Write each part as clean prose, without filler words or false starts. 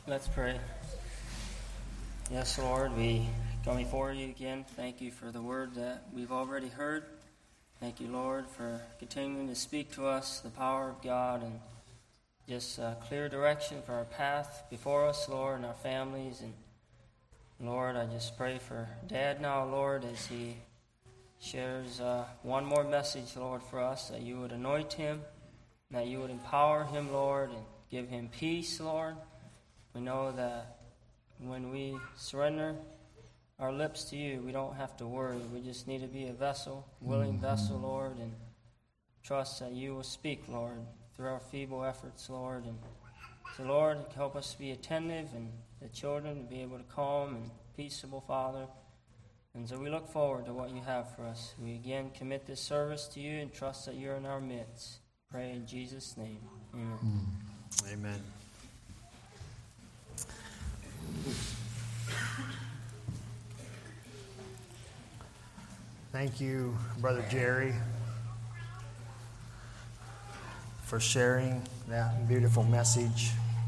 Let's pray. Yes, Lord, we come before you again. Thank you for the word that we've already heard. Thank you, Lord, for continuing to speak to us, the power of God, and just clear direction for our path before us, Lord, and our families. And Lord, I just pray for Dad now, Lord, as he shares one more message, Lord, for us, that you would anoint him, that you would empower him, Lord, and give him peace, Lord. We know that when we surrender our lips to you, we don't have to worry. We just need to be a vessel, willing vessel, Lord, and trust that you will speak, Lord, through our feeble efforts, Lord. And so, Lord, help us to be attentive and the children to be able to calm and peaceable, Father. And so we look forward to what you have for us. We again commit this service to you and trust that you're in our midst. Pray in Jesus' name. Amen. Amen. Thank you, Brother Jerry, for sharing that beautiful message.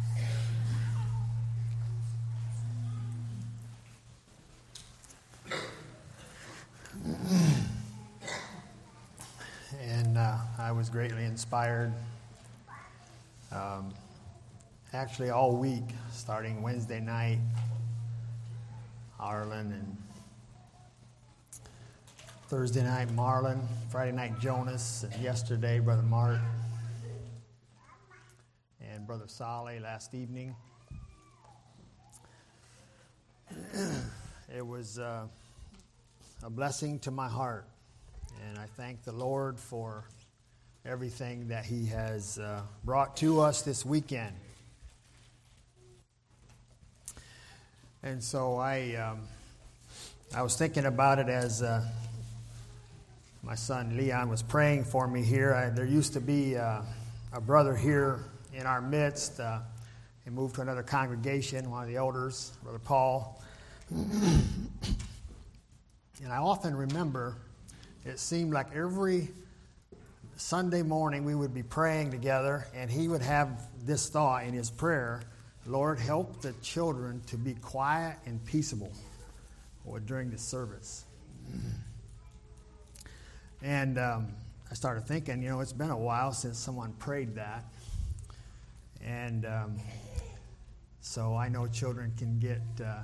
And I was greatly inspired. Actually, all week, starting Wednesday night, Arlen, and Thursday night, Marlon, Friday night, Jonas, and yesterday, Brother Mark, and Brother Saleh last evening. It was a blessing to my heart, and I thank the Lord for everything that He has brought to us this weekend. And so I was thinking about it as my son Leon was praying for me here. There used to be a brother here in our midst. He moved to another congregation, one of the elders, Brother Paul. And I often remember it seemed like every Sunday morning we would be praying together, and he would have this thought in his prayer: Lord, help the children to be quiet and peaceable during the service. And I started thinking, it's been a while since someone prayed that. And so I know children can get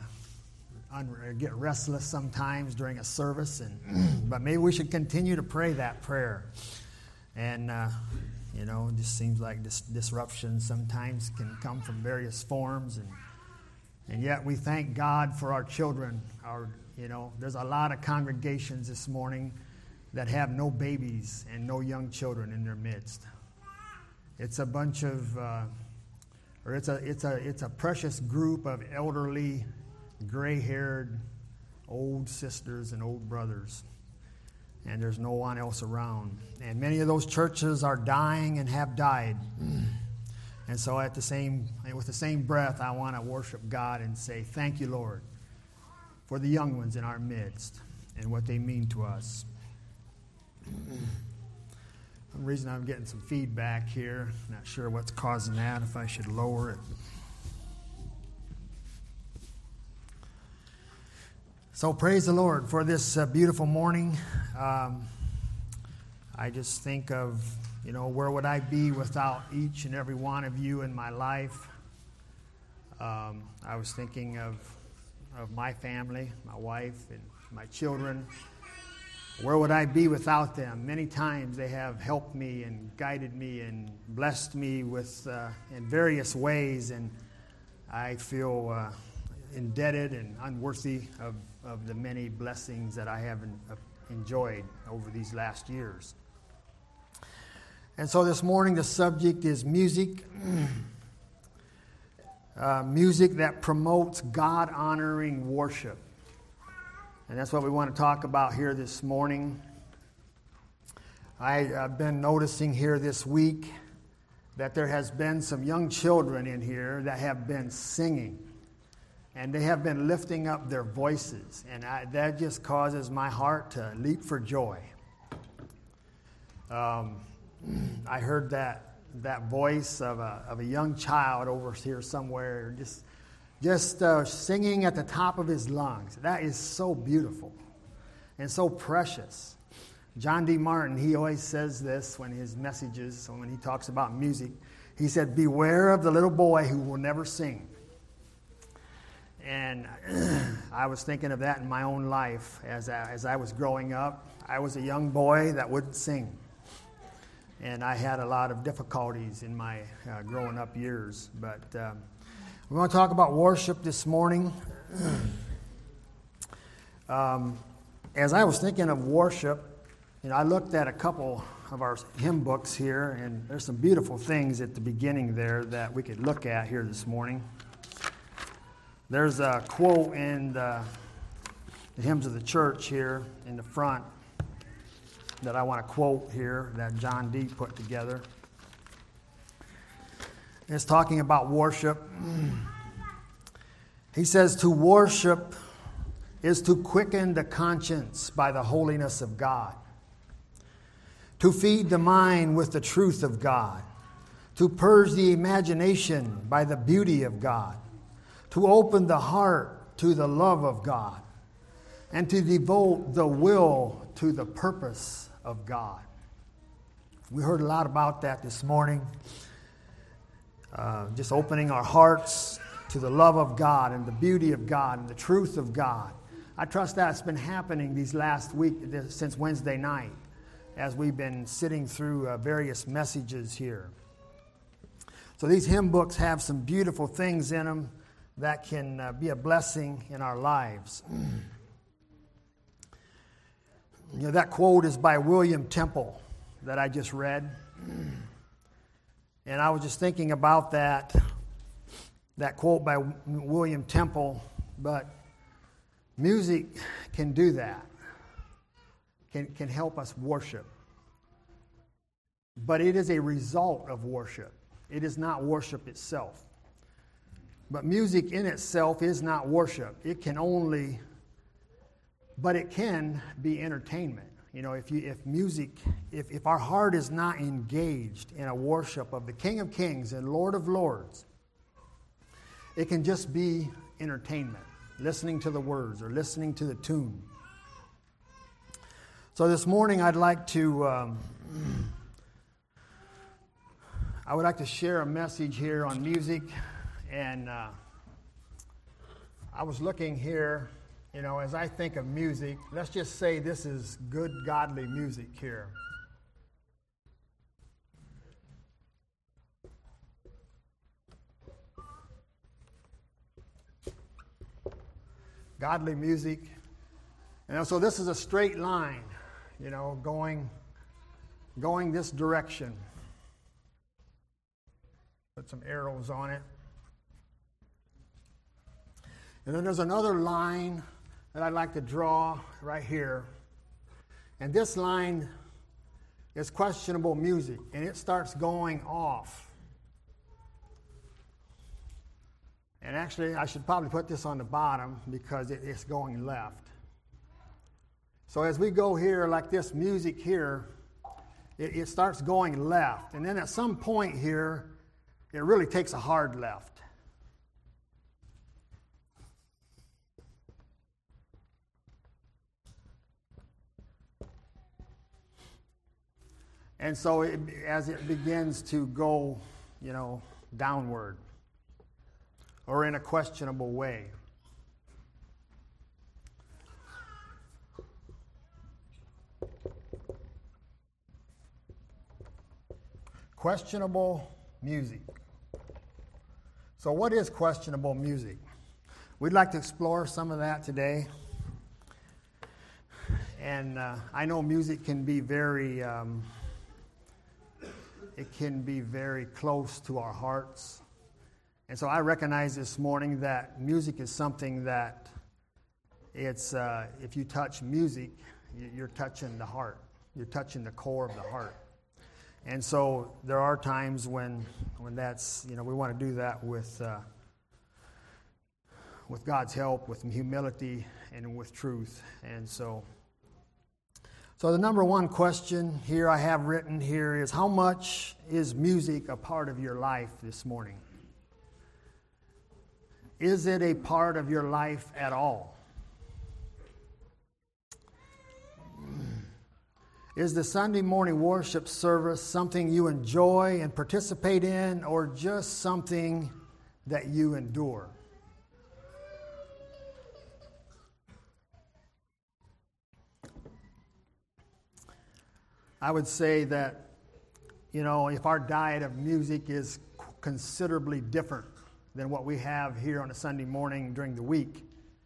restless sometimes during a service, but maybe we should continue to pray that prayer. And it just seems like this disruption sometimes can come from various forms, and yet we thank God for our children. There's a lot of congregations this morning that have no babies and no young children in their midst. It's a bunch of, it's a precious group of elderly, gray-haired, old sisters and old brothers. And there's no one else around. And many of those churches are dying and have died. And so with the same breath, I want to worship God and say, thank you, Lord, for the young ones in our midst and what they mean to us. For some reason I'm getting some feedback here. Not sure what's causing that, if I should lower it. So praise the Lord for this beautiful morning. I just think of, where would I be without each and every one of you in my life? I was thinking of my family, my wife, and my children. Where would I be without them? Many times they have helped me and guided me and blessed me with in various ways, and I feel indebted and unworthy of the many blessings that I have enjoyed over these last years. And so this morning the subject is music. Music that promotes God-honoring worship. And that's what we want to talk about here this morning. I've been noticing here this week that there has been some young children in here that have been singing. And they have been lifting up their voices. And that just causes my heart to leap for joy. I heard that voice of a young child over here somewhere, just just singing at the top of his lungs. That is so beautiful and so precious. John D. Martin, he always says this when his messages, when he talks about music. He said, beware of the little boy who will never sing. And I was thinking of that in my own life as I was growing up. I was a young boy that wouldn't sing. And I had a lot of difficulties in my growing up years. But we're going to talk about worship this morning. As I was thinking of worship, I looked at a couple of our hymn books here, and there's some beautiful things at the beginning there that we could look at here this morning. There's a quote in the Hymns of the Church here in the front that I want to quote here that John D. put together. It's talking about worship. He says, to worship is to quicken the conscience by the holiness of God, to feed the mind with the truth of God, to purge the imagination by the beauty of God, to open the heart to the love of God, and to devote the will to the purpose of God. We heard a lot about that this morning. Just opening our hearts to the love of God and the beauty of God and the truth of God. I trust that's been happening these last week, since Wednesday night, as we've been sitting through various messages here. So these hymn books have some beautiful things in them that can be a blessing in our lives. That quote is by William Temple that I just read. And I was just thinking about that quote by William Temple, but music can do that, can help us worship. But it is a result of worship. It is not worship itself. But music in itself is not worship. It can be entertainment. If our heart is not engaged in a worship of the King of Kings and Lord of Lords, it can just be entertainment, listening to the words or listening to the tune. So this morning I would like to share a message here on music. And I was looking here, as I think of music, let's just say this is good, godly music here. Godly music. And so this is a straight line, going this direction. Put some arrows on it. And then there's another line that I'd like to draw right here. And this line is questionable music, and it starts going off. And actually, I should probably put this on the bottom because it's going left. So as we go here, like this music here, it starts going left. And then at some point here, it really takes a hard left. And so as it begins to go, downward or in a questionable way. Questionable music. So what is questionable music? We'd like to explore some of that today. And I know music can be very close to our hearts. And so I recognize this morning that music is something that if you touch music, you're touching the heart. You're touching the core of the heart. And so there are times when that's, we want to do that with God's help, with humility, and with truth. And so the number one question here I have written here is, how much is music a part of your life this morning? Is it a part of your life at all? Is the Sunday morning worship service something you enjoy and participate in, or just something that you endure? I would say that, if our diet of music is considerably different than what we have here on a Sunday morning during the week,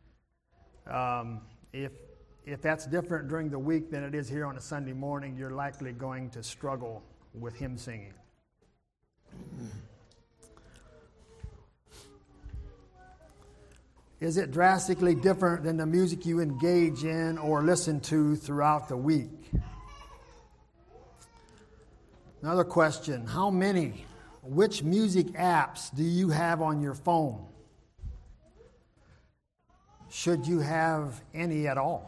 if that's different during the week than it is here on a Sunday morning, you're likely going to struggle with hymn singing. Is it drastically different than the music you engage in or listen to throughout the week? Another question, which music apps do you have on your phone? Should you have any at all?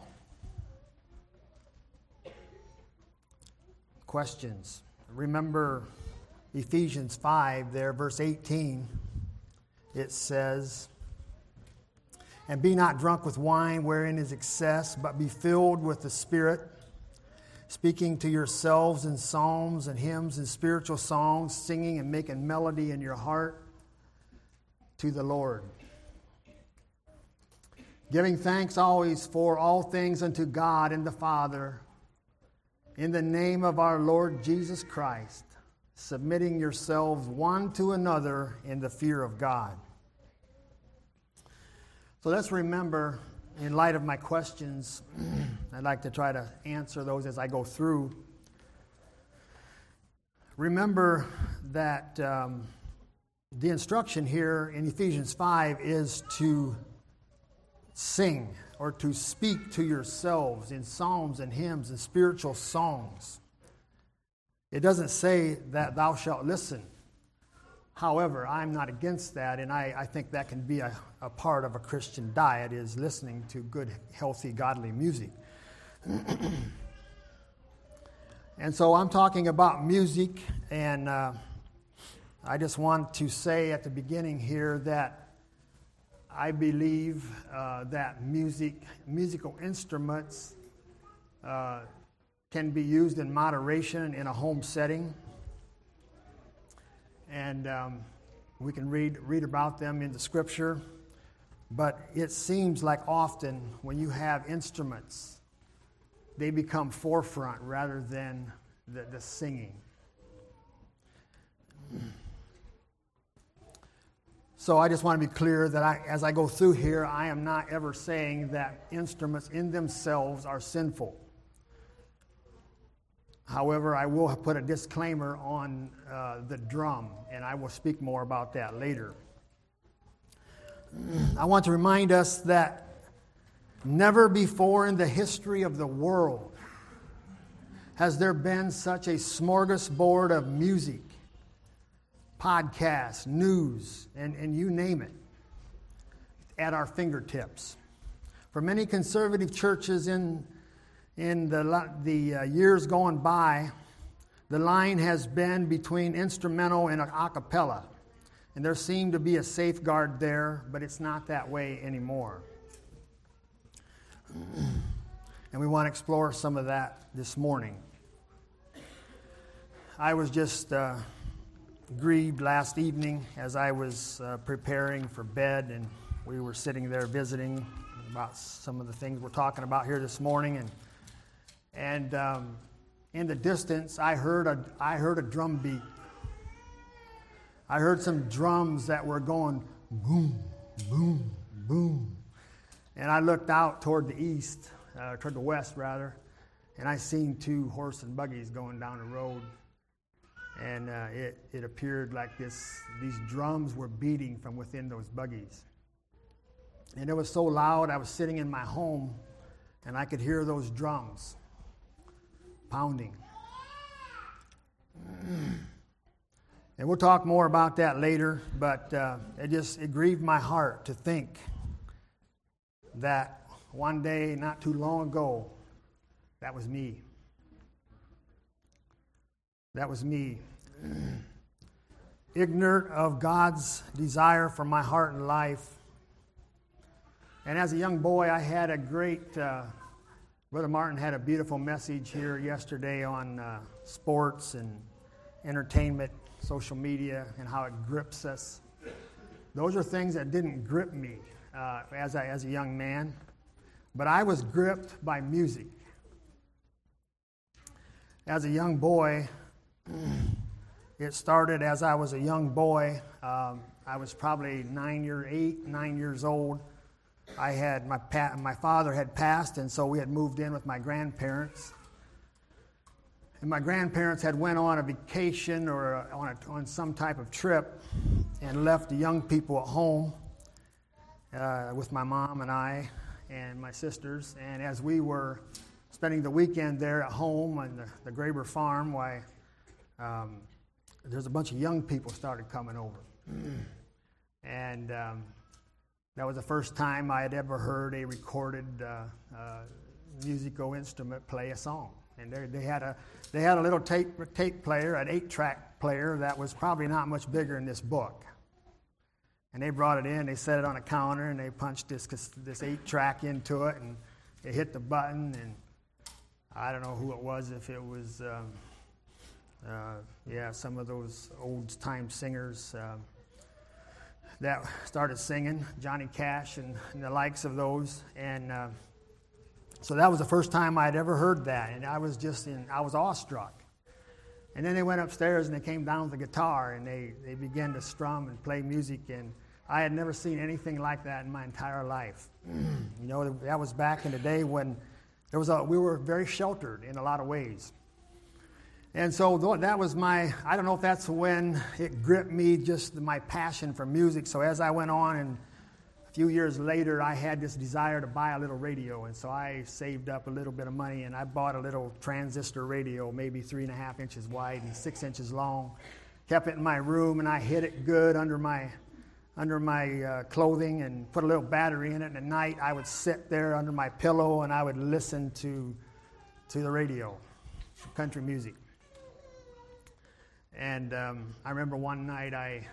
Questions. Remember Ephesians 5 there, verse 18. It says, "And be not drunk with wine wherein is excess, but be filled with the Spirit, speaking to yourselves in psalms and hymns and spiritual songs, singing and making melody in your heart to the Lord. Giving thanks always for all things unto God and the Father, in the name of our Lord Jesus Christ, submitting yourselves one to another in the fear of God." So let's remember, in light of my questions, I'd like to try to answer those as I go through. Remember that the instruction here in Ephesians 5 is to sing or to speak to yourselves in psalms and hymns and spiritual songs. It doesn't say that thou shalt listen. However, I'm not against that, and I think that can be a part of a Christian diet, is listening to good, healthy, godly music. And so I'm talking about music, and I just want to say at the beginning here that I believe that musical instruments can be used in moderation in a home setting. And we can read about them in the Scripture. But it seems like often when you have instruments, they become forefront rather than the singing. So I just want to be clear that as I go through here, I am not ever saying that instruments in themselves are sinful. However, I will put a disclaimer on the drum, and I will speak more about that later. I want to remind us that never before in the history of the world has there been such a smorgasbord of music, podcasts, news, and you name it, at our fingertips. For many conservative churches in the years gone by, the line has been between instrumental and a cappella. And there seemed to be a safeguard there, but it's not that way anymore. And we want to explore some of that this morning. I was just grieved last evening as I was preparing for bed, and we were sitting there visiting about some of the things we're talking about here this morning, and in the distance I heard a drum beat. I heard some drums that were going boom, boom, boom, and I looked out toward the east, toward the west rather, and I seen two horse and buggies going down the road. And it appeared like these drums were beating from within those buggies. And it was so loud, I was sitting in my home, and I could hear those drums pounding. And we'll talk more about that later, but it grieved my heart to think that one day, not too long ago, that was me. That was me, ignorant of God's desire for my heart and life, And as a young boy, I had a great, Brother Martin had a beautiful message here yesterday on sports and entertainment, social media, and how it grips us. Those are things that didn't grip me as a young man, but I was gripped by music. As a young boy, it started as I was a young boy. I was probably 9 years old. I had my father had passed, and so we had moved in with my grandparents. And my grandparents had went on a vacation or on some type of trip and left the young people at home with my mom and I and my sisters. And as we were spending the weekend there at home on the Graber farm, there's a bunch of young people started coming over. And that was the first time I had ever heard a recorded musical instrument play a song. And they had a little tape player, an 8-track player that was probably not much bigger than this book. And they brought it in, they set it on a counter, and they punched this 8-track into it, and it hit the button, and I don't know who it was, if it was, some of those old-time singers that started singing, Johnny Cash and the likes of those. And so that was the first time I'd ever heard that, and I was awestruck. And then they went upstairs and they came down with the guitar and they began to strum and play music, and I had never seen anything like that in my entire life. You know, that was back in the day when we were very sheltered in a lot of ways. And so that was I don't know if that's when it gripped me, just my passion for music. So as I went on, and a few years later, I had this desire to buy a little radio. And so I saved up a little bit of money, and I bought a little transistor radio, maybe 3.5 inches wide and 6 inches long. Kept it in my room, and I hid it good under my clothing and put a little battery in it. And at night, I would sit there under my pillow, and I would listen to the radio, country music. And I remember one night,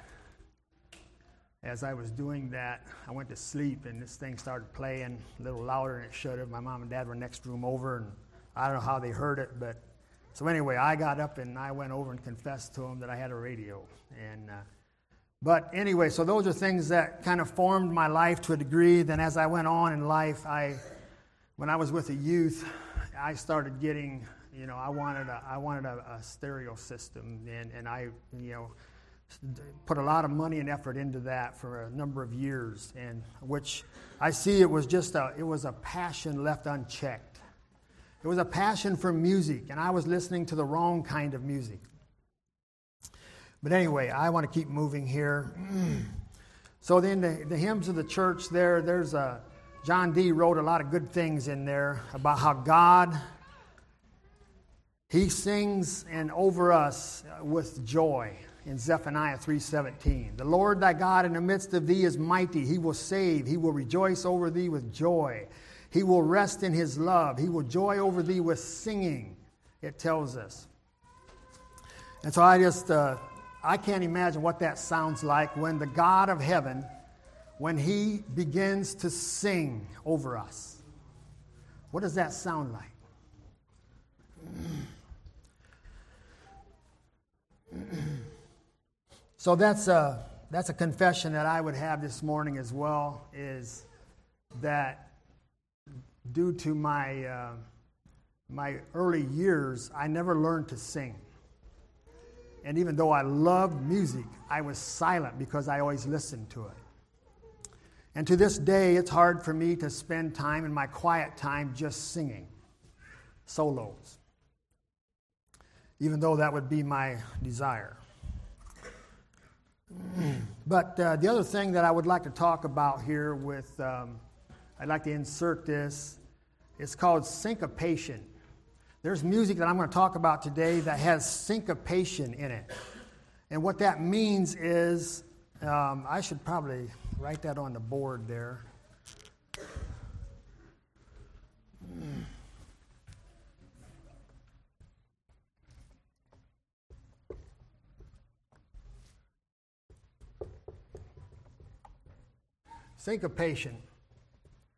as I was doing that, I went to sleep, and this thing started playing a little louder than it should have. My mom and dad were next room over, and I don't know how they heard it. But so anyway, I got up, and I went over and confessed to them that I had a radio. But anyway, so those are things that kind of formed my life to a degree. Then as I went on in life, when I was with the youth, I started getting... I wanted a stereo system, and I, put a lot of money and effort into that for a number of years, and which I see it was a passion left unchecked. It was a passion for music, and I was listening to the wrong kind of music. But anyway, I want to keep moving here. So then the hymns of the church there's John D. wrote a lot of good things in there about how God... He sings and over us with joy in Zephaniah 3:17. The Lord thy God in the midst of thee is mighty. He will save. He will rejoice over thee with joy. He will rest in his love. He will joy over thee with singing, it tells us. And so I can't imagine what that sounds like when the God of heaven, when he begins to sing over us. What does that sound like? So that's a confession that I would have this morning as well, is that due to my early years, I never learned to sing. And even though I loved music, I was silent because I always listened to it. And to this day, it's hard for me to spend time in my quiet time just singing solos, even though that would be my desire. But the other thing that I would like to talk about here I'd like to insert this. It's called syncopation. There's music that I'm going to talk about today that has syncopation in it. And what that means is, I should probably write that on the board there. Syncopation.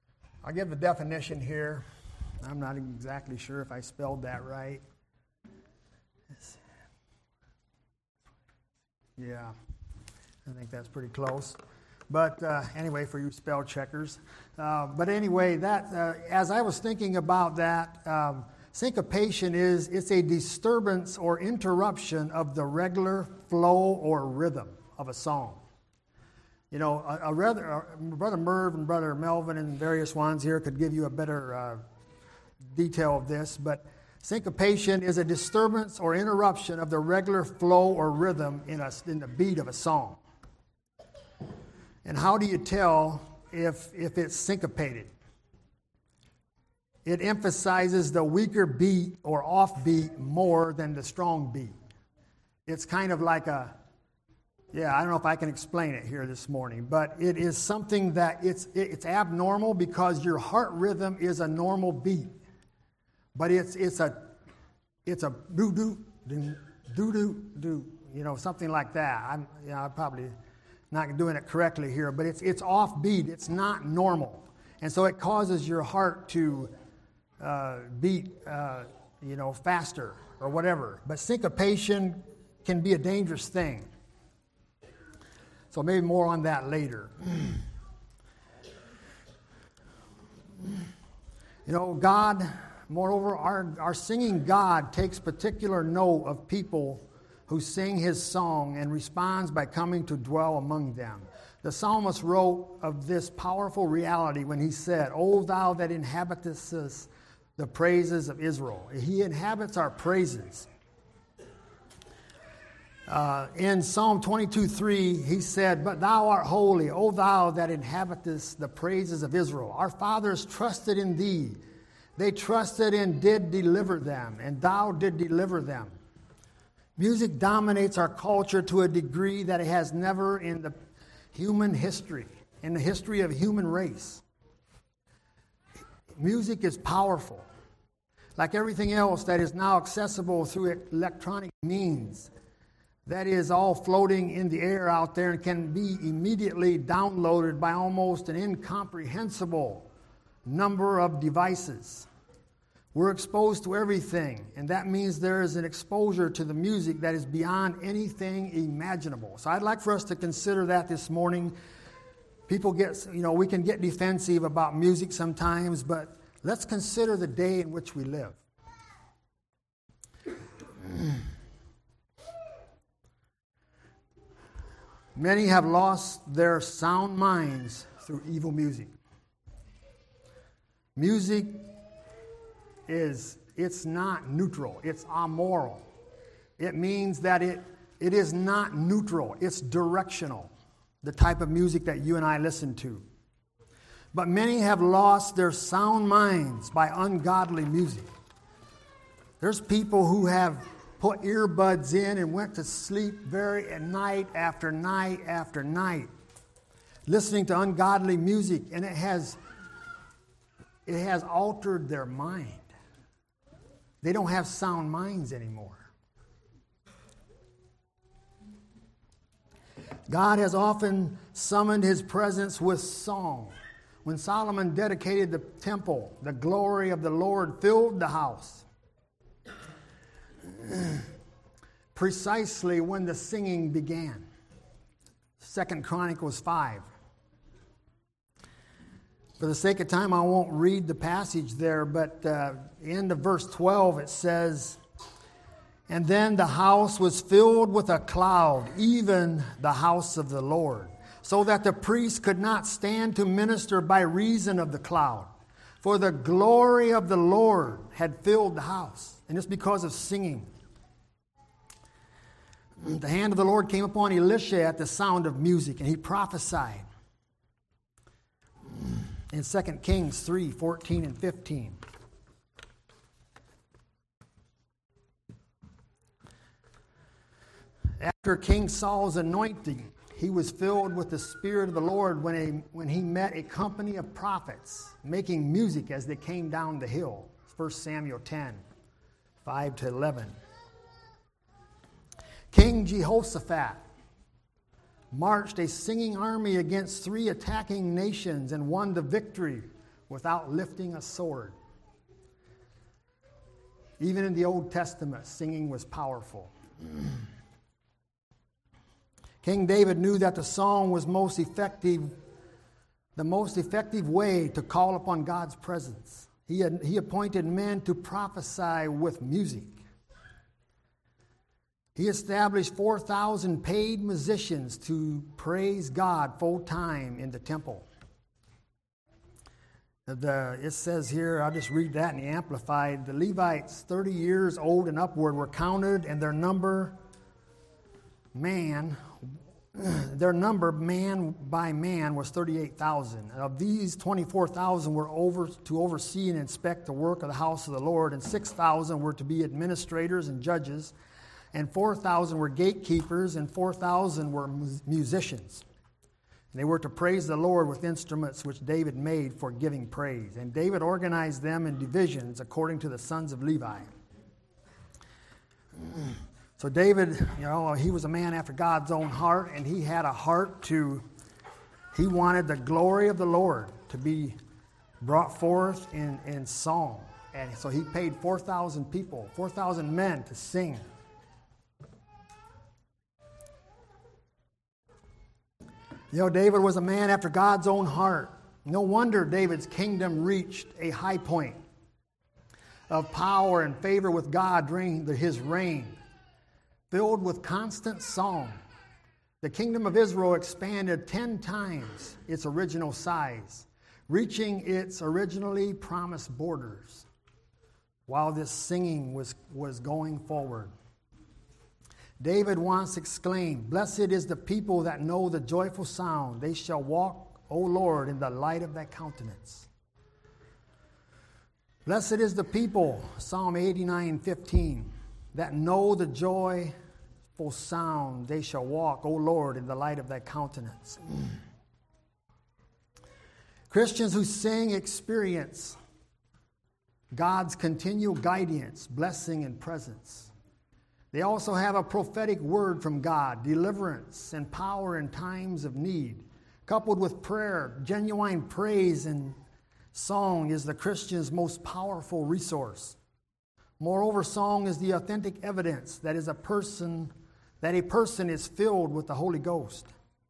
I'll give the definition here. I'm not exactly sure if I spelled that right. Yeah, I think that's pretty close. But anyway, for you spell checkers. But anyway, that as I was thinking about that, syncopation it's a disturbance or interruption of the regular flow or rhythm of a song. You know, Brother Merv and Brother Melvin and various ones here could give you a better detail of this, but syncopation is a disturbance or interruption of the regular flow or rhythm in the beat of a song. And how do you tell if it's syncopated? It emphasizes the weaker beat or offbeat more than the strong beat. It's kind of like I don't know if I can explain it here this morning, but it is something that it's abnormal because your heart rhythm is a normal beat. But it's a do do, you know, something like that. I'm probably not doing it correctly here, but it's offbeat. It's not normal, and so it causes your heart to beat, faster or whatever. But syncopation can be a dangerous thing. So maybe more on that later. You know, God. Moreover, our singing God takes particular note of people who sing his song and responds by coming to dwell among them. The psalmist wrote of this powerful reality when he said, "O thou that inhabitest the praises of Israel." He inhabits our praises. In Psalm 22:3, he said, "But thou art holy, O thou that inhabitest the praises of Israel. Our fathers trusted in thee. They trusted and did deliver them, and thou did deliver them." Music dominates our culture to a degree that it has never in the human history, in the history of human race. Music is powerful. Like everything else that is now accessible through electronic means, that is all floating in the air out there and can be immediately downloaded by almost an incomprehensible number of devices. We're exposed to everything, and that means there is an exposure to the music that is beyond anything imaginable. So I'd like for us to consider that this morning. People we can get defensive about music sometimes, but let's consider the day in which we live. Many have lost their sound minds through evil music. Music it's not neutral, it's amoral. It means that it is not neutral, it's directional, the type of music that you and I listen to. But many have lost their sound minds by ungodly music. There's people who have put earbuds in and went to sleep night after night after night, listening to ungodly music, and it has altered their mind. They don't have sound minds anymore. God has often summoned his presence with song. When Solomon dedicated the temple, the glory of the Lord filled the house. Precisely when the singing began. 2 Chronicles 5. For the sake of time, I won't read the passage there, but end of verse 12 it says, "And then the house was filled with a cloud, even the house of the Lord, so that the priest could not stand to minister by reason of the cloud. For the glory of the Lord had filled the house." And it's because of singing. The hand of the Lord came upon Elisha at the sound of music, and he prophesied. In 2 Kings 3, 14 and 15. After King Saul's anointing, he was filled with the Spirit of the Lord when he met a company of prophets making music as they came down the hill. 1 Samuel 10, 5 to 11. King Jehoshaphat marched a singing army against 3 attacking nations and won the victory without lifting a sword. Even in the Old Testament, singing was powerful. King David knew that the song was the most effective way to call upon God's presence. He appointed men to prophesy with music. He established 4,000 paid musicians to praise God full time in the temple. It says here, I'll just read that in the Amplified. The Levites 30 years old and upward were counted, and their number man by man was 38,000. Of these, 24,000 were to oversee and inspect the work of the house of the Lord, and 6,000 were to be administrators and judges, and 4,000 were gatekeepers, and 4,000 were musicians. And they were to praise the Lord with instruments which David made for giving praise. And David organized them in divisions according to the sons of Levi. So David, he was a man after God's own heart, and he had a heart he wanted the glory of the Lord to be brought forth in song. And so he paid 4,000 people, 4,000 men to sing. David was a man after God's own heart. No wonder David's kingdom reached a high point of power and favor with God during his reign, filled with constant song. The kingdom of Israel expanded 10 times its original size, reaching its originally promised borders, while this singing was going forward. David once exclaimed, "Blessed is the people that know the joyful sound. They shall walk, O Lord, in the light of thy countenance." Blessed is the people, Psalm 89:15, that know the joyful sound. They shall walk, O Lord, in the light of thy countenance. Christians who sing experience God's continual guidance, blessing, and presence. They also have a prophetic word from God, deliverance and power in times of need. Coupled with prayer, genuine praise and song is the Christian's most powerful resource. Moreover, song is the authentic evidence that a person is filled with the Holy Ghost.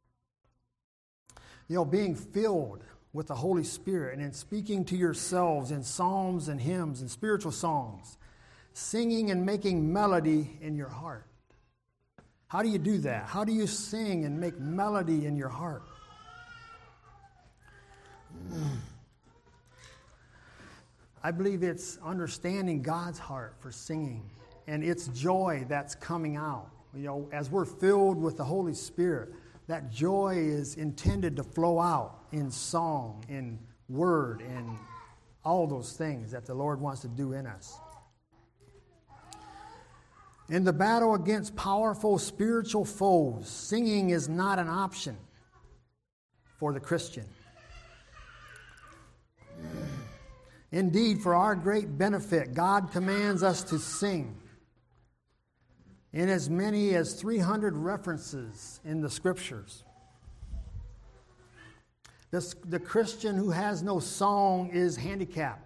Being filled with the Holy Spirit and in speaking to yourselves in psalms and hymns and spiritual songs, singing and making melody in your heart. How do you do that? How do you sing and make melody in your heart? I believe it's understanding God's heart for singing and its joy that's coming out. As we're filled with the Holy Spirit, that joy is intended to flow out in song, in word, and all those things that the Lord wants to do in us. In the battle against powerful spiritual foes, singing is not an option for the Christian. Indeed, for our great benefit, God commands us to sing in as many as 300 references in the Scriptures. The Christian who has no song is handicapped.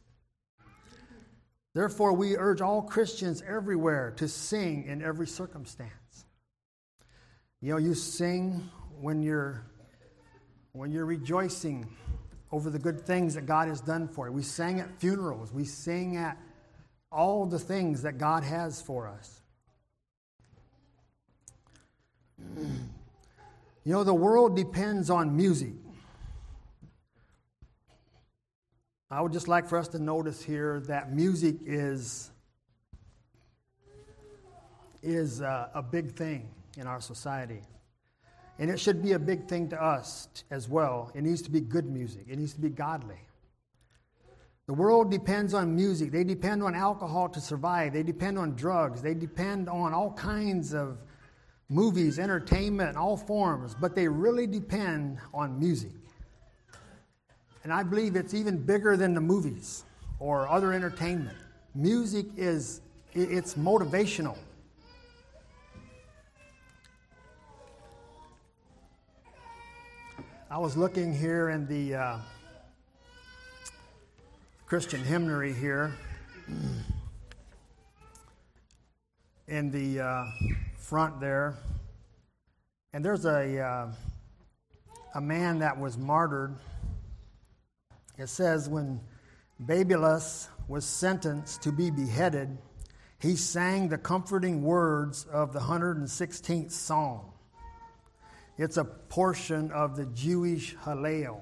Therefore, we urge all Christians everywhere to sing in every circumstance. You sing when you're rejoicing over the good things that God has done for you. We sing at funerals. We sing at all the things that God has for us. The world depends on music. I would just like for us to notice here that music is a big thing in our society. And it should be a big thing to us as well. It needs to be good music. It needs to be godly. The world depends on music. They depend on alcohol to survive. They depend on drugs. They depend on all kinds of movies, entertainment, all forms. But they really depend on music. And I believe it's even bigger than the movies or other entertainment. Music it's motivational. I was looking here in the Christian hymnary here in the front there. And there's a man that was martyred. It says when Babylus was sentenced to be beheaded, he sang the comforting words of the 116th Psalm. It's a portion of the Jewish Hallel.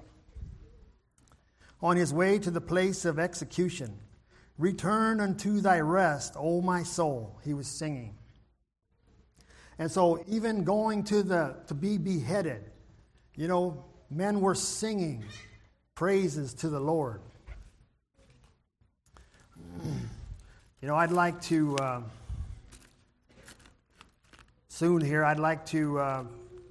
On his way to the place of execution, "Return unto thy rest, O my soul," he was singing. And so even going to be beheaded, men were singing praises to the Lord. I'd like to, soon here, I'd like to,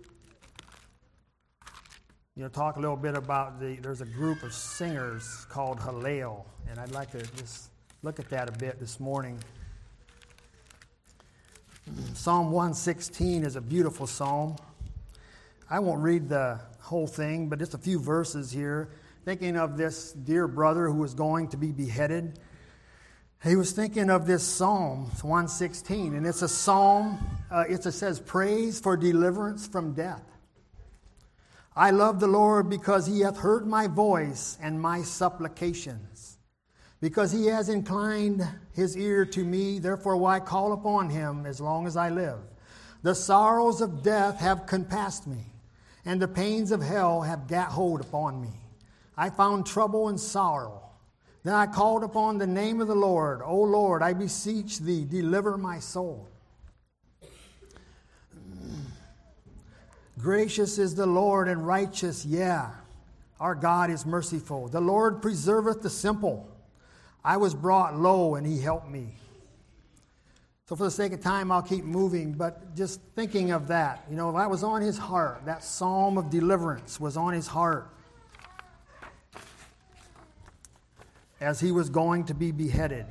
talk a little bit about there's a group of singers called Hallel, and I'd like to just look at that a bit this morning. Psalm 116 is a beautiful psalm. I won't read the whole thing, but just a few verses here. Thinking of this dear brother who was going to be beheaded, he was thinking of this Psalm 116, and it's a psalm, it says, praise for deliverance from death. I love the Lord because he hath heard my voice and my supplications. Because he has inclined his ear to me, therefore will I call upon him as long as I live. The sorrows of death have compassed me, and the pains of hell have gat hold upon me. I found trouble and sorrow. Then I called upon the name of the Lord. O Lord, I beseech thee, deliver my soul. Gracious is the Lord and righteous, our God is merciful. The Lord preserveth the simple. I was brought low and he helped me. So for the sake of time, I'll keep moving, but just thinking of that, that was on his heart. That psalm of deliverance was on his heart as he was going to be beheaded.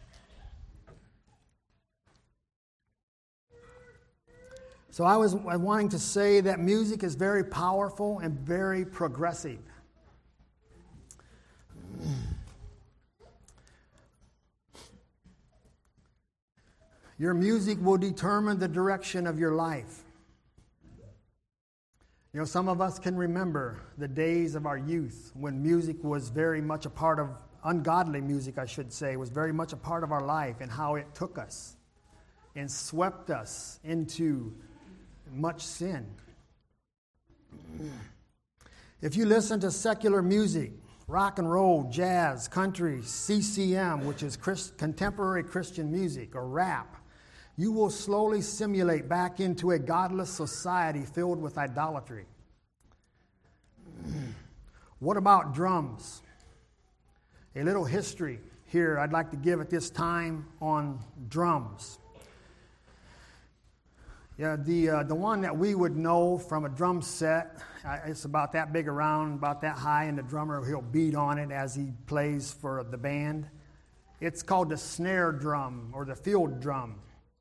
So I was wanting to say that music is very powerful and very progressive. Your music will determine the direction of your life. Some of us can remember the days of our youth when music was very much a part of, ungodly music, I should say, was very much a part of our life, and how it took us and swept us into much sin. If you listen to secular music, rock and roll, jazz, country, CCM, which is contemporary Christian music, or rap, you will slowly simulate back into a godless society filled with idolatry. What about drums? A little history here I'd like to give at this time on drums. Yeah, the one that we would know from a drum set, it's about that big around, about that high, and the drummer, he'll beat on it as he plays for the band. It's called the snare drum or the field drum.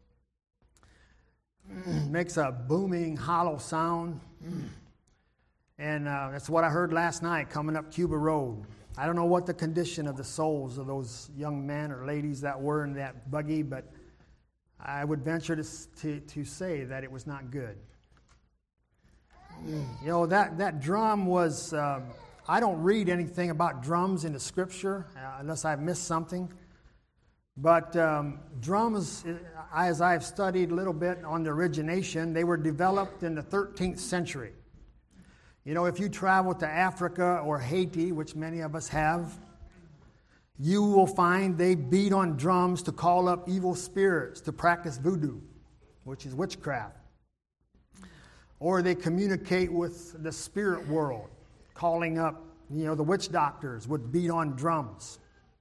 Makes a booming, hollow sound. And that's what I heard last night coming up Cuba Road. I don't know what the condition of the souls of those young men or ladies that were in that buggy, but I would venture to say that it was not good. That drum was, I don't read anything about drums in the Scripture, unless I've missed something. But drums, as I've studied a little bit on the origination, they were developed in the 13th century. If you travel to Africa or Haiti, which many of us have, you will find they beat on drums to call up evil spirits to practice voodoo, which is witchcraft. Or they communicate with the spirit world, calling up, the witch doctors would beat on drums.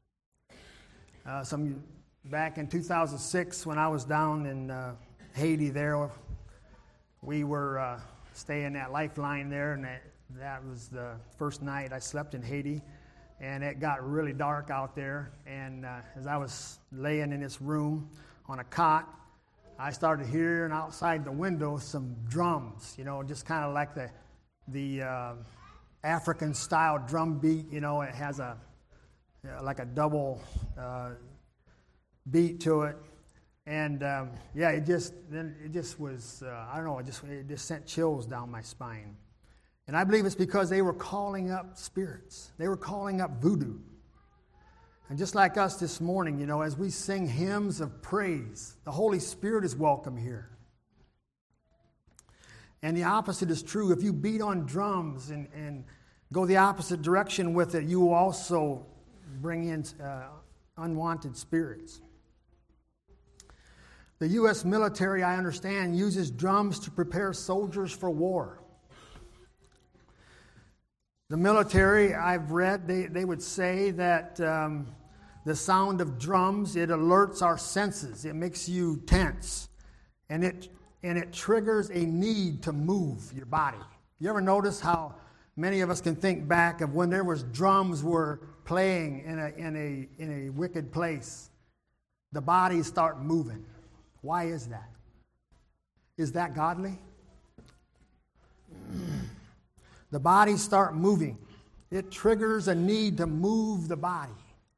Back in 2006, when I was down in Haiti there, we were staying at Lifeline there, and that was the first night I slept in Haiti. And it got really dark out there, and as I was laying in this room on a cot, I started hearing outside the window some drums, just kind of like the African-style drum beat. It has like a double beat to it. And it just was, I don't know, it just sent chills down my spine. And I believe it's because they were calling up spirits. They were calling up voodoo. And just like us this morning, you know, as we sing hymns of praise, the Holy Spirit is welcome here. And the opposite is true. If you beat on drums and go the opposite direction with it, you will also bring in unwanted spirits. The U.S. military, I understand, uses drums to prepare soldiers for war. The military, I've read, they would say that the sound of drums, it alerts our senses. It makes you tense. And it triggers a need to move your body. You ever notice how many of us can think back of when there was drums were playing in a wicked place? The bodies start moving. Why is that? Is that godly? The bodies start moving. It triggers a need to move the body.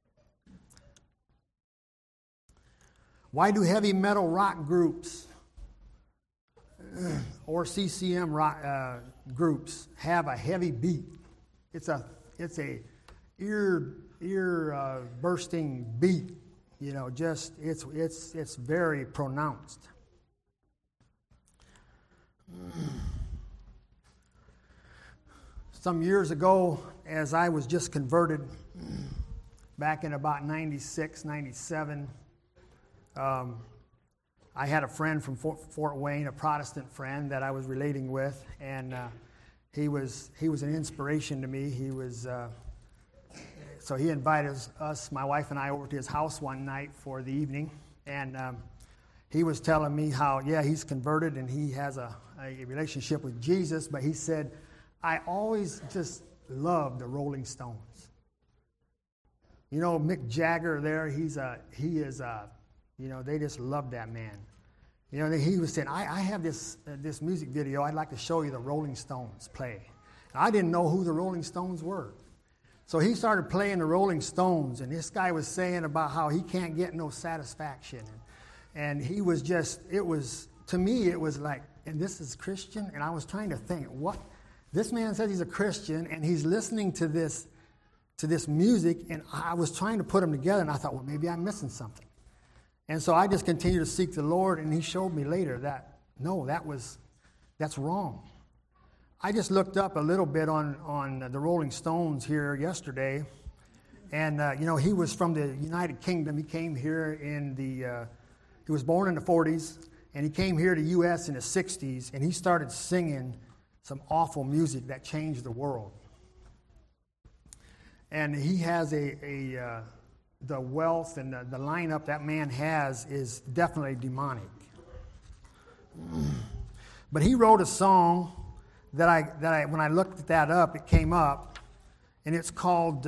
Why do heavy metal rock groups or CCM rock groups have a heavy beat? It's a ear bursting beat. You know, just it's very pronounced. Some years ago, as I was just converted, back in about 96, 97, I had a friend from Fort Wayne, a Protestant friend that I was relating with, and he was an inspiration to me. So he invited us, my wife and I, over to his house one night for the evening, and he was telling me how, he's converted and he has a relationship with Jesus, but he said, I always just loved the Rolling Stones. You know, Mick Jagger there, he is they just love that man. You know, he was saying, I have this music video, I'd like to show you the Rolling Stones play. And I didn't know who the Rolling Stones were. So he started playing the Rolling Stones, and this guy was saying about how he can't get no satisfaction. And he was just, to me, it was like, and this is Christian? And I was trying to think, what? This man says he's a Christian, and he's listening to this music, and I was trying to put them together, and I thought, well, maybe I'm missing something. And so I just continued to seek the Lord, and he showed me later that, no, that's wrong. I just looked up a little bit on the Rolling Stones here yesterday, and, he was from the United Kingdom. He came here he was born in the 40s, and he came here to the U.S. in the 60s, and he started singing some awful music that changed the world. And he has the wealth and the lineup that man has is definitely demonic. But he wrote a song that I when I looked that up, it came up, and it's called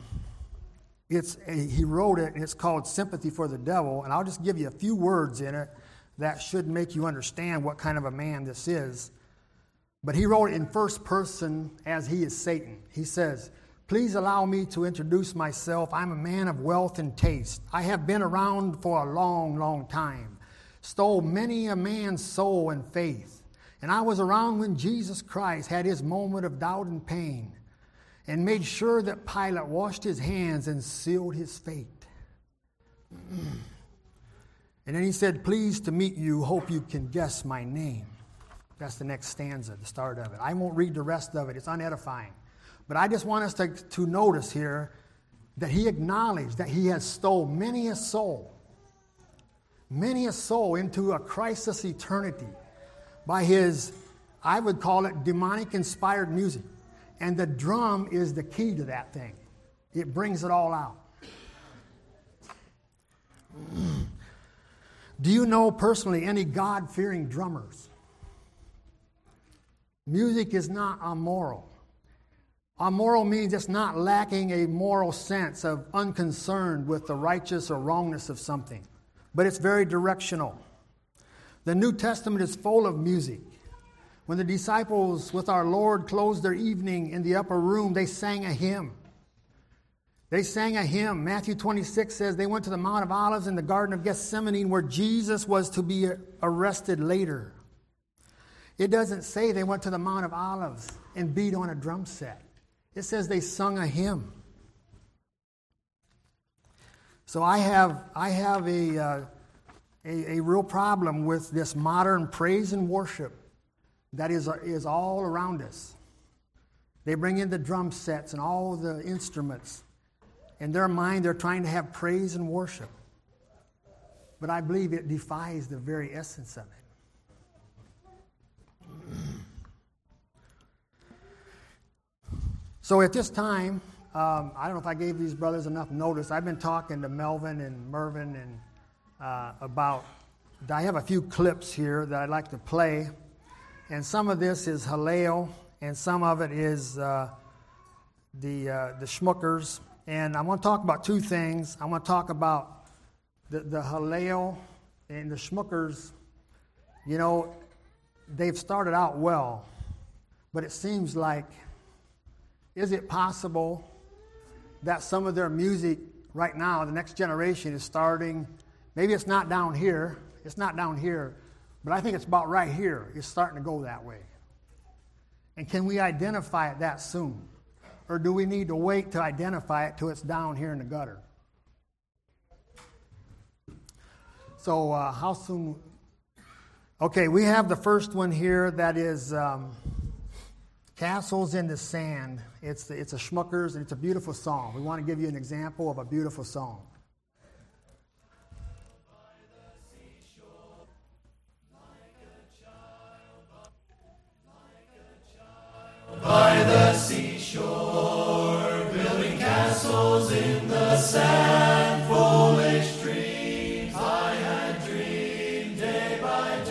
he wrote it, and it's called Sympathy for the Devil, and I'll just give you a few words in it that should make you understand what kind of a man this is. But he wrote it in first person as he is Satan. He says, please allow me to introduce myself. I'm a man of wealth and taste. I have been around for a long, long time. Stole many a man's soul and faith. And I was around when Jesus Christ had his moment of doubt and pain and made sure that Pilate washed his hands and sealed his fate. And then he said, pleased to meet you, hope you can guess my name. That's the next stanza, the start of it. I won't read the rest of it. It's unedifying. But I just want us to notice here that he acknowledged that he has stole many a soul into a Christless eternity by his, I would call it, demonic-inspired music. And the drum is the key to that thing. It brings it all out. Do you know personally any God-fearing drummers? Music is not amoral. Amoral means it's not lacking a moral sense of unconcerned with the righteous or wrongness of something, but it's very directional. The New Testament is full of music. When the disciples with our Lord closed their evening in the upper room, they sang a hymn. They sang a hymn. Matthew 26 says they went to the Mount of Olives in the Garden of Gethsemane where Jesus was to be arrested later. It doesn't say they went to the Mount of Olives and beat on a drum set. It says they sung a hymn. So I have a real problem with this modern praise and worship that is all around us. They bring in the drum sets and all the instruments. In their mind, they're trying to have praise and worship. But I believe it defies the very essence of it. So at this time, I don't know if I gave these brothers enough notice. I've been talking to Melvin and Mervin and about, I have a few clips here that I'd like to play. And some of this is Hallel, and some of it is the Schmuckers. And I want to talk about two things. I want to talk about the Hallel and the Schmuckers. You know, they've started out well, but it seems like, is it possible that some of their music right now, the next generation is starting, maybe it's not down here, but I think it's about right here. It's starting to go that way. And can we identify it that soon? Or do we need to wait to identify it till it's down here in the gutter? So how soon? Okay, we have the first one here that is Castles in the Sand. It's a Schmuckers, and it's a beautiful song. We want to give you an example of a beautiful song. By the seashore, building castles in the sand, foolish dreams I had dreamed day by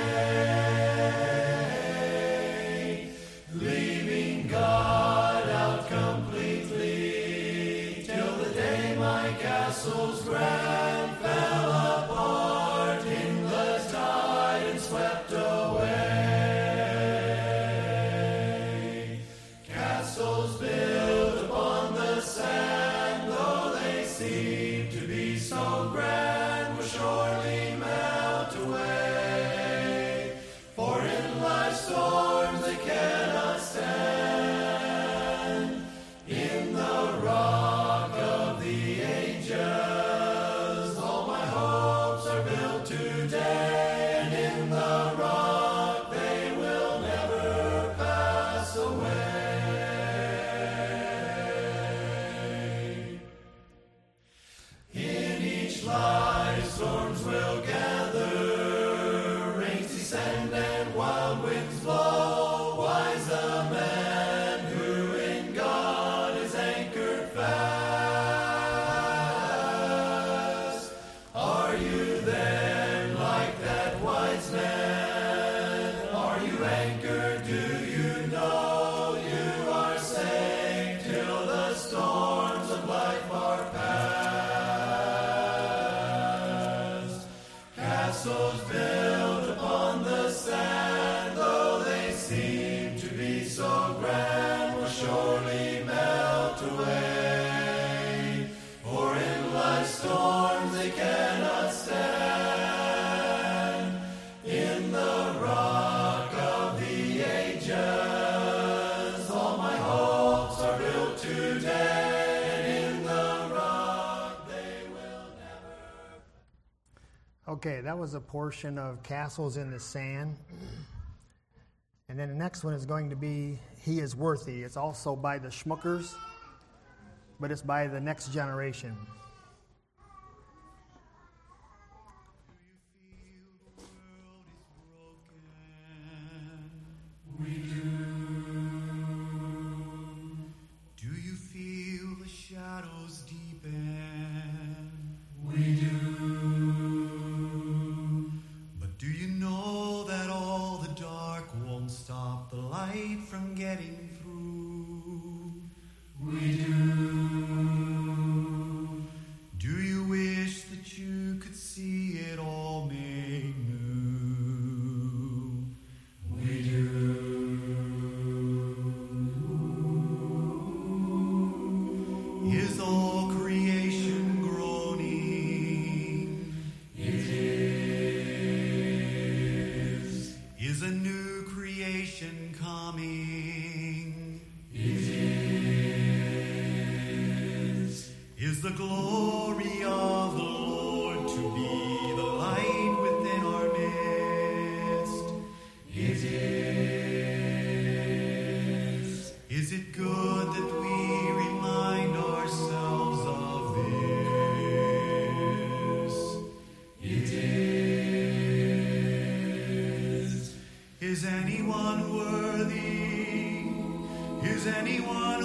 day, leaving God out completely, till the day my castles grand fell apart in the tide and swept away. Built upon the sand, though they seem to be so grand, will surely melt away. For in life's storms they cannot stand. In the rock of the ages, all my hopes are built today, and in the rock they will never pass away. Storms will gather, rains descend and wild winds blow. Wise the man who in God is anchored fast. Are you then like that wise man? Are you anchored? Do you know you are safe till the storms of life are past? Castles built upon the sand, though they seem to be so grand, will surely melt away. For in life's storms they cannot stand. In the rock of the ages, all my hopes are built today. Okay, that was a portion of Castles in the Sand. And then the next one is going to be He Is Worthy. It's also by the Schmuckers, but it's by the next generation. We do. Do you feel the shadows deepen? We do. Do you know that all the dark won't stop the light from getting through? We do. is the glory of the Lord to be the light within our midst. It is. Is it good that we remind ourselves of this? It is. Is anyone worthy? Is anyone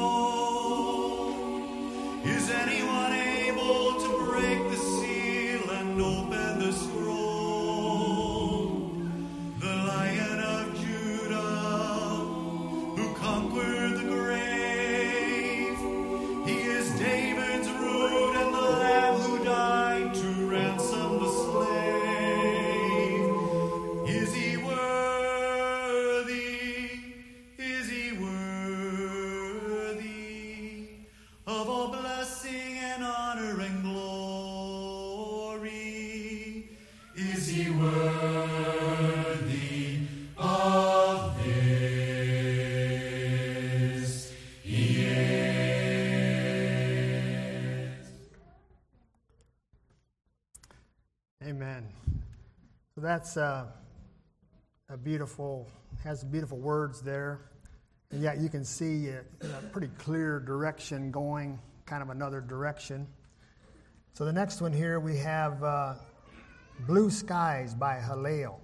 whole? Is anyone able to break the seal and open the scroll? The Lion of Judah, who conquered the grave. He is David's root and the Lamb who died to ransom the slave. Is he worthy? Is he worthy of all blessing and honor and glory? Is he worthy of this? He is. Amen. So that's has beautiful words there. And yet you can see a pretty clear direction going, kind of another direction. So the next one here we have Blue Skies by Hallel.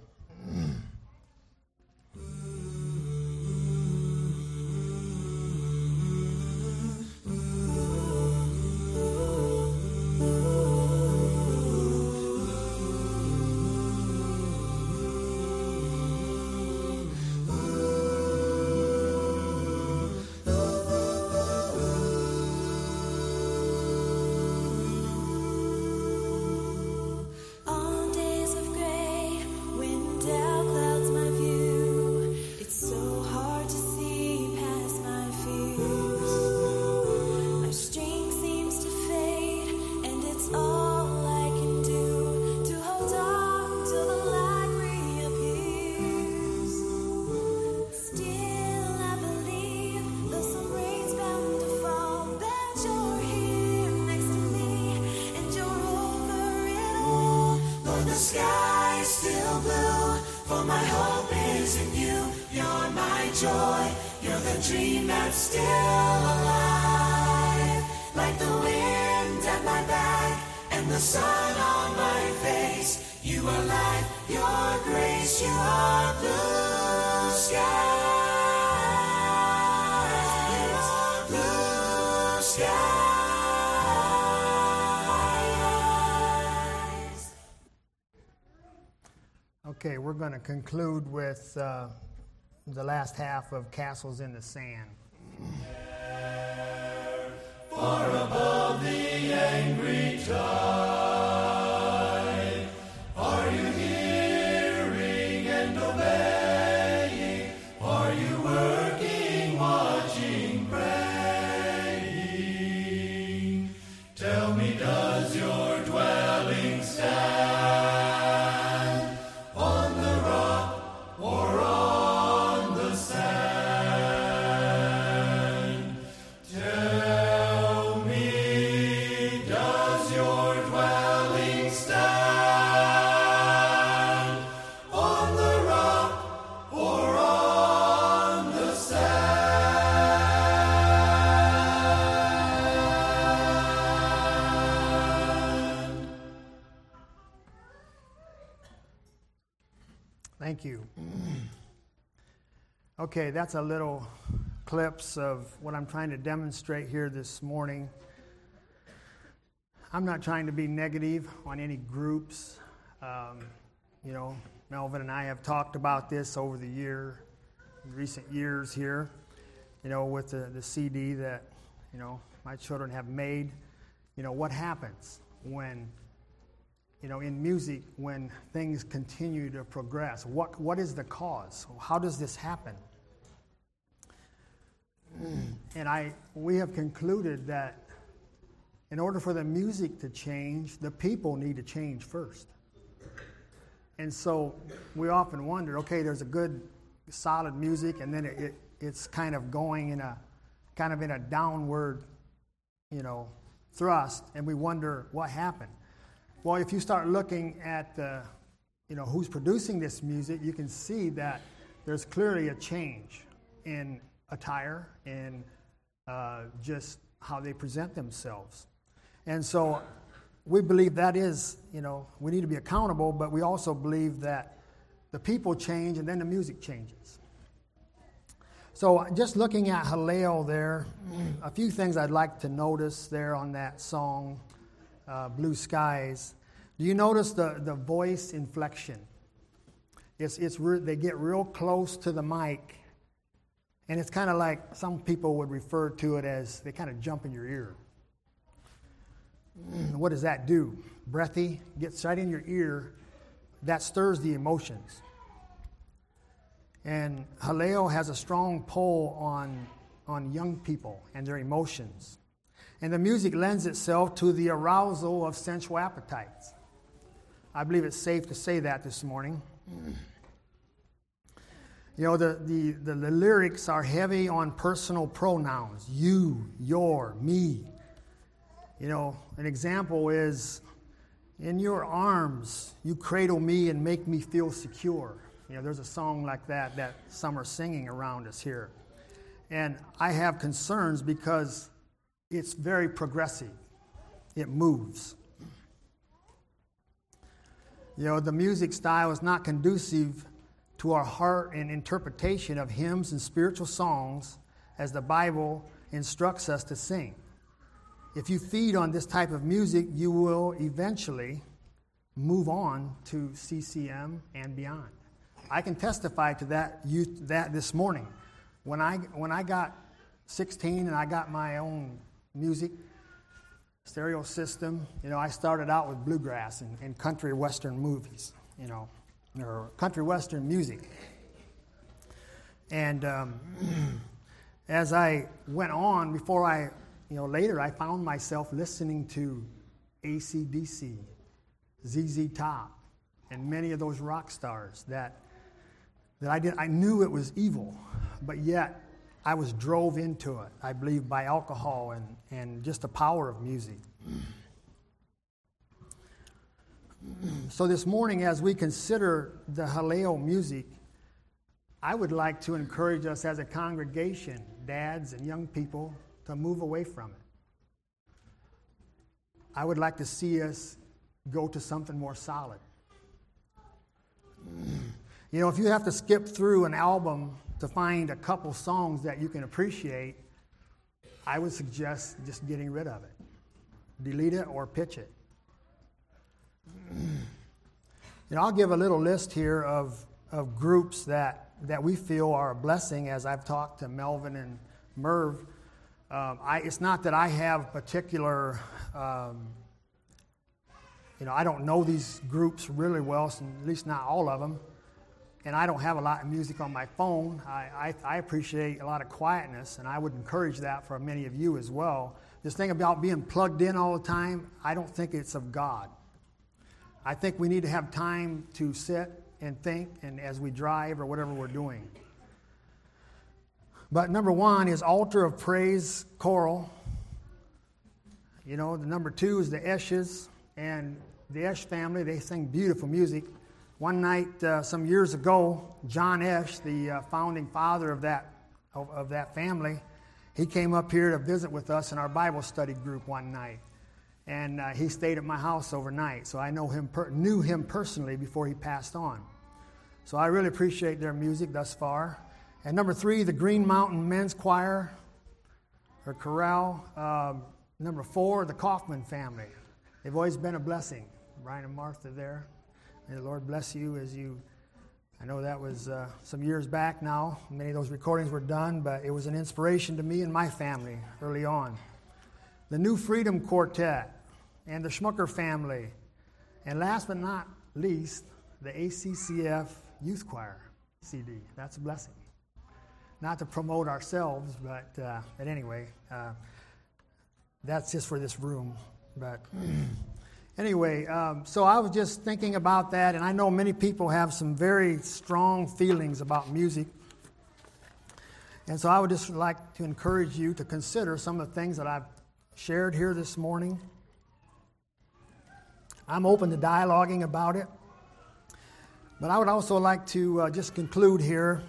On days of gray, when doubt clouds my view, it's so hard to see past my fears. My strength seems to fade, and it's all I can do to hold on till the light reappears. Still I believe, though some rain's bound to fall, that you're here next to me, and you're over it all. Lord, the sky is still blue, for my hope is in you. You're my joy, you're the dream that's still alive. Like the wind at my back and the sun on my face, you are life, your grace, you are blue skies. You are blue skies. Okay, we're going to conclude with the last half of Castles in the Sand. Far above the angry tide, are you hearing and obeying? Are you working, watching, praying? Tell me, does your dwelling stand on the rock or on the sand? Tell me, does your dwelling stand on the rock or on the sand? Thank you. Okay, that's a little clips of what I'm trying to demonstrate here this morning. I'm not trying to be negative on any groups. Melvin and I have talked about this over the recent years here, with the CD that, my children have made. What happens when, in music, when things continue to progress? What is the cause? How does this happen? And we have concluded that in order for the music to change, the people need to change first. And so we often wonder, okay, there's a good, solid music, and then it's kind of going in a downward, thrust, and we wonder what happened. Well, if you start looking at who's producing this music, you can see that there's clearly a change in attire and just how they present themselves. And so we believe that is, we need to be accountable, but we also believe that the people change and then the music changes. So just looking at Hallel there, a few things I'd like to notice there on that song, Blue Skies. Do you notice the voice inflection? They get real close to the mic, and it's kind of like some people would refer to it as they kind of jump in your ear. What does that do? Breathy, gets right in your ear. That stirs the emotions. And Hallel has a strong pull on young people and their emotions. And the music lends itself to the arousal of sensual appetites. I believe it's safe to say that this morning. The lyrics are heavy on personal pronouns. You, your, me. An example is, in your arms, you cradle me and make me feel secure. There's a song like that some are singing around us here. And I have concerns because it's very progressive. It moves. The music style is not conducive to our heart and interpretation of hymns and spiritual songs as the Bible instructs us to sing. If you feed on this type of music, you will eventually move on to CCM and beyond. I can testify to that this morning. When I got 16 and I got my own music stereo system, I started out with bluegrass and country western movies, or country western music. And as I went on, later I found myself listening to AC/DC, ZZ Top, and many of those rock stars that I knew it was evil, but yet I was drove into it, I believe, by alcohol and just the power of music. So this morning, as we consider the Hallel music, I would like to encourage us as a congregation, dads and young people, to move away from it. I would like to see us go to something more solid. If you have to skip through an album to find a couple songs that you can appreciate, I would suggest just getting rid of it. Delete it or pitch it. I'll give a little list here of groups that we feel are a blessing as I've talked to Melvin and Merv. It's not that I have particular, I don't know these groups really well, at least not all of them. And I don't have a lot of music on my phone. I appreciate a lot of quietness, and I would encourage that for many of you as well. This thing about being plugged in all the time, I don't think it's of God. I think we need to have time to sit and think, and as we drive or whatever we're doing. But number one is Altar of Praise Choral. The number two is the Eshes, and the Esh family, they sing beautiful music. One night, some years ago, John Esh, the founding father of that family, he came up here to visit with us in our Bible study group one night, and he stayed at my house overnight. So I knew him personally before he passed on. So I really appreciate their music thus far. And number three, the Green Mountain Men's Choir or Chorale. Number four, the Kaufman family. They've always been a blessing. Brian and Martha there. May the Lord bless you I know that was some years back now. Many of those recordings were done, but it was an inspiration to me and my family early on. The New Freedom Quartet and the Schmucker family. And last but not least, the ACCF Youth Choir CD. That's a blessing. Not to promote ourselves, but anyway, that's just for this room. But anyway, so I was just thinking about that, and I know many people have some very strong feelings about music. And so I would just like to encourage you to consider some of the things that I've shared here this morning. I'm open to dialoguing about it. But I would also like to just conclude here.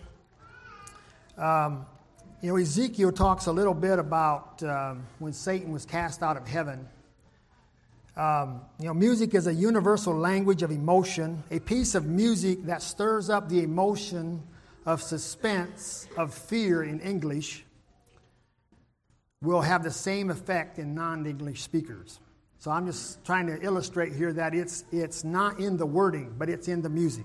Ezekiel talks a little bit about when Satan was cast out of heaven. Music is a universal language of emotion, a piece of music that stirs up the emotion of suspense, of fear in English, will have the same effect in non-English speakers. So I'm just trying to illustrate here that it's not in the wording, but it's in the music.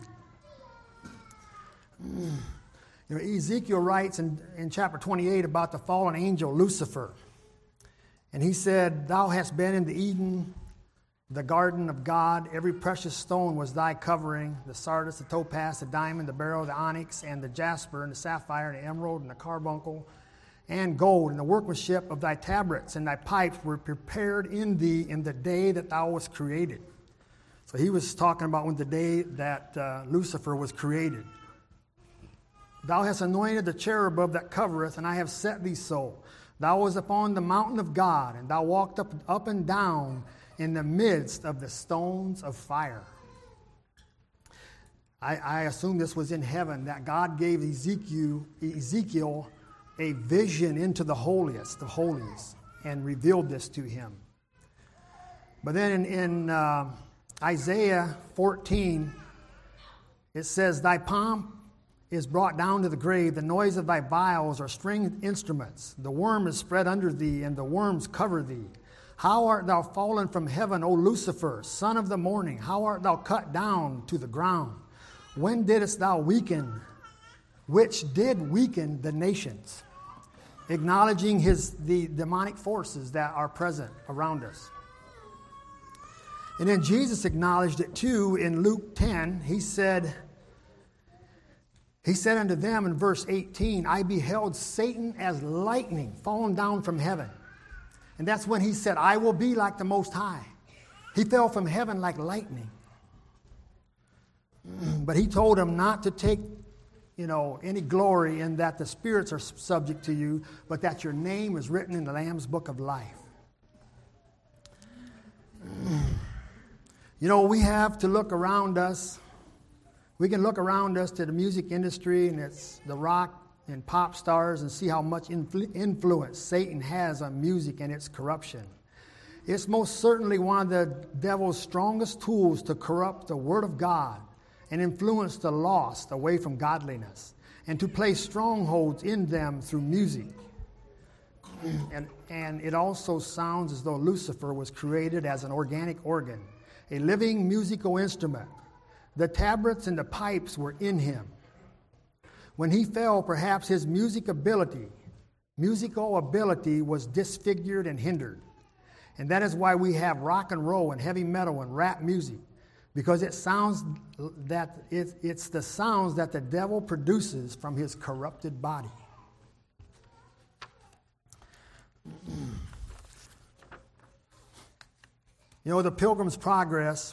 Ezekiel writes in chapter 28 about the fallen angel Lucifer. And he said, "Thou hast been in the Eden, the garden of God. Every precious stone was thy covering, the sardius, the topaz, the diamond, the beryl, the onyx, and the jasper, and the sapphire, and the emerald, and the carbuncle, and gold. And the workmanship of thy tabrets and thy pipes were prepared in thee in the day that thou wast created." So he was talking about when the day that Lucifer was created. "Thou hast anointed the cherubim that covereth, and I have set thee so. Thou wast upon the mountain of God, and thou walked up and down in the midst of the stones of fire." I assume this was in heaven, that God gave Ezekiel a vision into the holiest of holies and revealed this to him. But then in Isaiah 14, it says, "Thy pomp is brought down to the grave, the noise of thy viols are stringed instruments. The worm is spread under thee, and the worms cover thee. How art thou fallen from heaven, O Lucifer, son of the morning? How art thou cut down to the ground? When didst thou weaken, which did weaken the nations?" Acknowledging the demonic forces that are present around us. And then Jesus acknowledged it too in Luke 10. He said unto them in verse 18, "I beheld Satan as lightning fallen down from heaven." And that's when he said, "I will be like the Most High." He fell from heaven like lightning. But he told him not to take, any glory in that the spirits are subject to you, but that your name is written in the Lamb's Book of Life. We have to look around us. We can look around us to the music industry and it's the rock and pop stars and see how much influence Satan has on music and its corruption. It's most certainly one of the devil's strongest tools to corrupt the Word of God and influence the lost away from godliness and to place strongholds in them through music. And it also sounds as though Lucifer was created as an organic organ, a living musical instrument. The tabrets and the pipes were in him. When he fell, perhaps his musical ability was disfigured and hindered. And that is why we have rock and roll and heavy metal and rap music, because it's the sounds that the devil produces from his corrupted body. The Pilgrim's Progress,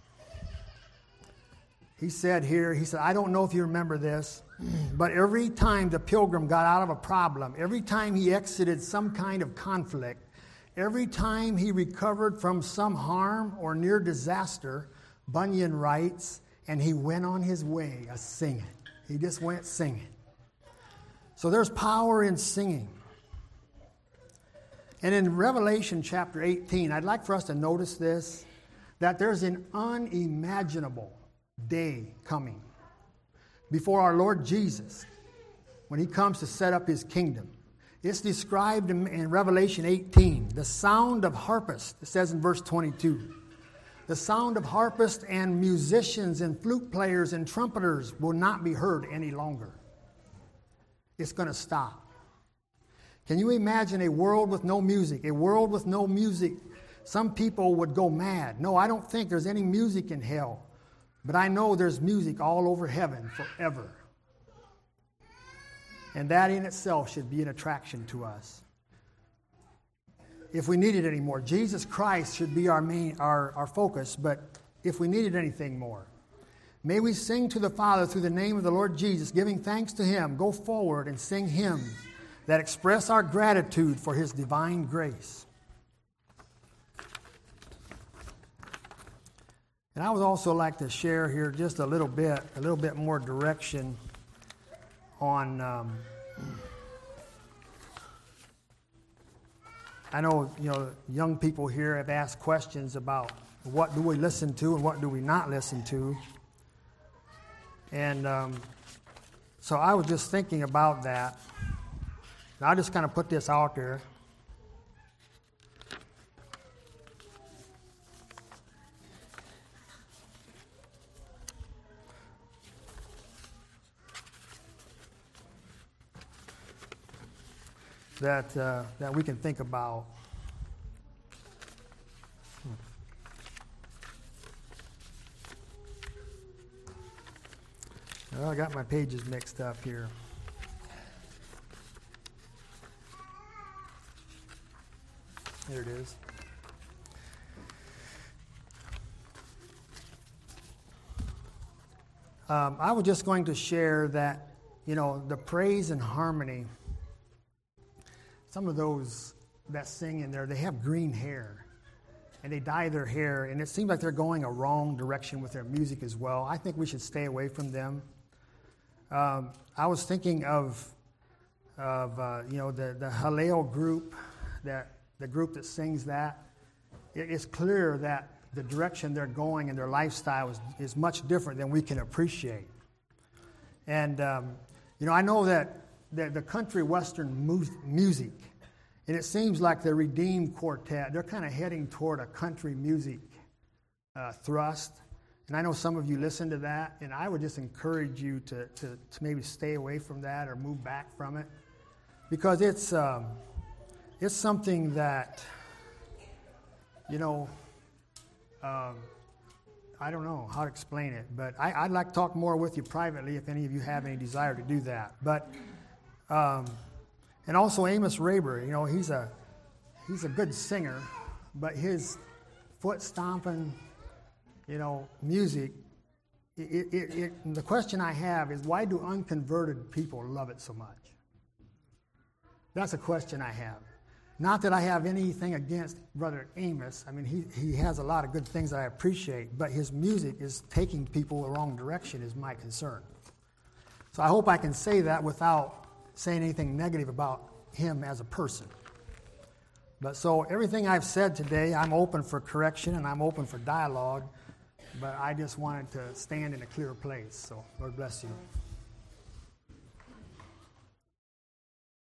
he said, I don't know if you remember this, but every time the pilgrim got out of a problem, every time he exited some kind of conflict, every time he recovered from some harm or near disaster, Bunyan writes, and he went on his way a-singing. He just went singing. So there's power in singing. And in Revelation chapter 18, I'd like for us to notice this, that there's an unimaginable day coming before our Lord Jesus when he comes to set up his kingdom. It's described in Revelation 18, the sound of harpists, it says in verse 22. The sound of harpists and musicians and flute players and trumpeters will not be heard any longer. It's going to stop. Can you imagine a world with no music? A world with no music, some people would go mad. No, I don't think there's any music in hell. But I know there's music all over heaven forever. And that in itself should be an attraction to us. If we needed any more, Jesus Christ should be our focus, but if we needed anything more, may we sing to the Father through the name of the Lord Jesus, giving thanks to him, go forward and sing hymns that express our gratitude for his divine grace. And I would also like to share here just a little bit more direction on. I know young people here have asked questions about what do we listen to and what do we not listen to, and so I was just thinking about that. And I just kind of put this out there. That we can think about. Well, I got my pages mixed up here. There it is. I was just going to share that, the praise and harmony. Some of those that sing in there, they have green hair, and they dye their hair, and it seems like they're going a wrong direction with their music as well. I think we should stay away from them. I was thinking of the Hallel group, the group that sings that. It's clear that the direction they're going and their lifestyle is much different than we can appreciate. And I know that the country western music, and it seems like the Redeemed Quartet, they're kind of heading toward a country music thrust. And I know some of you listen to that, and I would just encourage you to maybe stay away from that or move back from it, because it's something that, I don't know how to explain it, but I'd like to talk more with you privately if any of you have any desire to do that. But and also Amos Raber, he's a good singer, but his foot stomping, music. The question I have is, why do unconverted people love it so much? That's a question I have. Not that I have anything against Brother Amos. I mean, he has a lot of good things that I appreciate, but his music is taking people the wrong direction is my concern. So I hope I can say that without saying anything negative about him as a person. But so everything I've said today, I'm open for correction and I'm open for dialogue, but I just wanted to stand in a clear place. So Lord bless you.